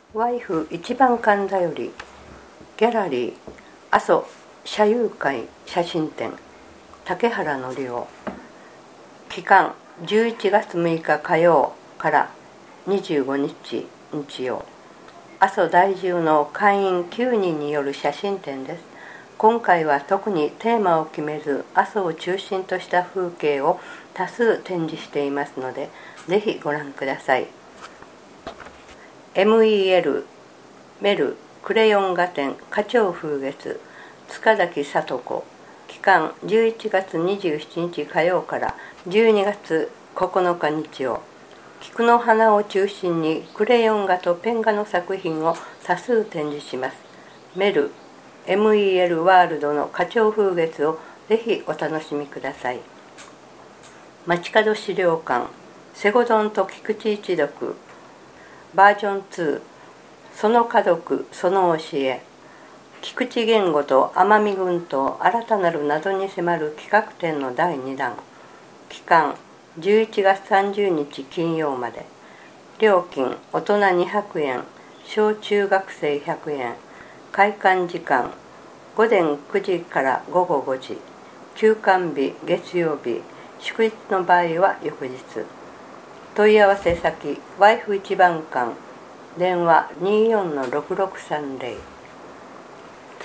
ワイフ一番館座よりギャラリー阿蘇社友会写真展竹原のりお期間11月6日火曜から25日日曜阿蘇在住の会員9人による写真展です。今回は特にテーマを決めず阿蘇を中心とした風景を多数展示していますのでぜひご覧ください。MEL メルクレヨン画展花鳥風月塚崎聡子期間11月27日火曜から12月9日日曜菊の花を中心にクレヨン画とペン画の作品を多数展示します。MEL ワールドの花鳥風月をぜひお楽しみください。街角資料館西郷どんと菊池一読バージョン2その家族その教え菊池言語と奄美群島新たなる謎に迫る企画展の第2弾期間11月30日金曜まで料金大人200円小中学生100円開館時間午前9時から午後5時休館日月曜日祝日の場合は翌日問い合わせ先ワイフ一番館電話24-6630